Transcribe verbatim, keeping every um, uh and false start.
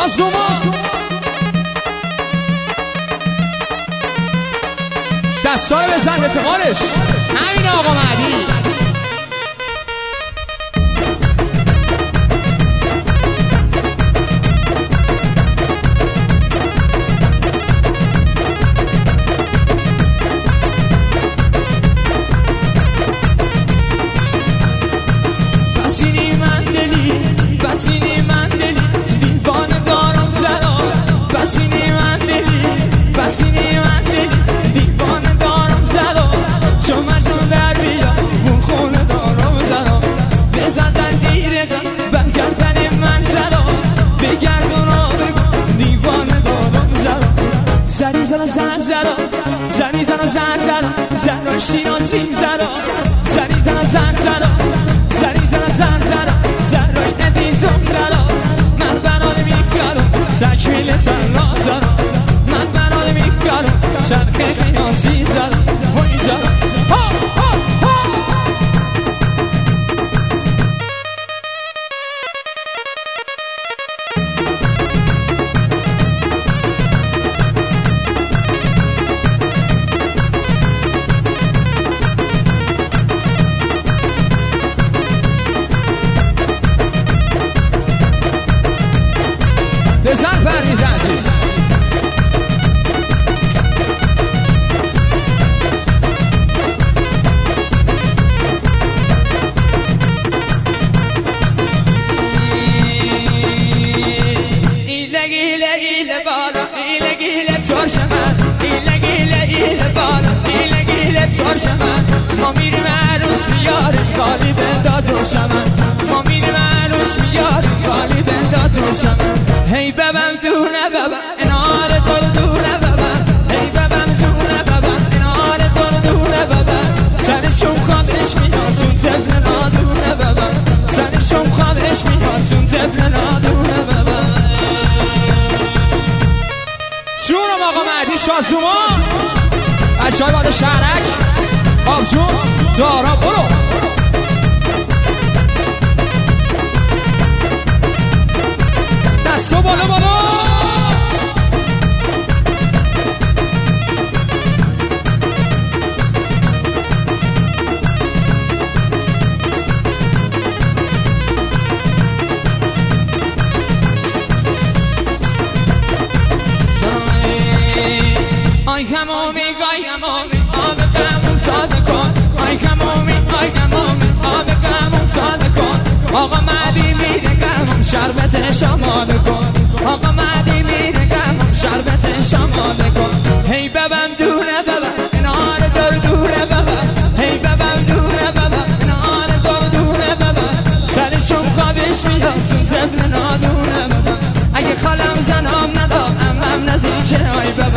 شازومان دستا رو بزن رفقارش همین آقا مهدی بسینی من دلی بسینی من دلی دیوانه دارم زدا بسینی من دلی بسینی من دلی دیوانه دارم زدا چون مجنون در بیا اون خونه دارم زدا بزن زنجیر غم برگردن من زدا بگردون آبگو دیوانه دارم زدا زنی زدا زن زدا زنی زدا زن زدا زن شیناسیم زدا زنی زدا زن زدا زنی زدا زن زدا زن رای عزیزم زدا من بناده میگرم تکمیل تنها زدا من بناده میگرم شرخ خیانسی زدا وای زدا ها ها ها بزن پرویز عزیز ایله گیله گیله بالا ایله گیله ترش من ایله گیله گیله بالا ایله گیله ترش من ما میریم عروس میاریم گالی بنداز و شمن ما میریم عروس میاریم گالی بنداز و شمن هی ببم دونه ببم انار تو دونه ببم هی ببم دونه ببم انار تو دونه ببم سرشون خوابش میاد چون طفل نادونه ببم سرشون خوابش میاد چون طفل نادونه ببم جونم آقا مهدی شازومان بچه‌های باد شهرک آبجون دارا برو دستو بالا بالا آی کمامی آی کمامی آب کمون ساده کن آی کمامی آی کمامی آب کمون ساده کن آقا مهدی میره کمون شربت شماله کن آقا مهدی میره کمون شربت شماله کن هی ببم دونه ببم انار دور دوره ببم هی ببم دونه ببم انار دور دوره ببم سرشون خوابش میاد چون طفل نادونه ببم اگه خالم زنم ندام ام هم نزدیکه آی ببم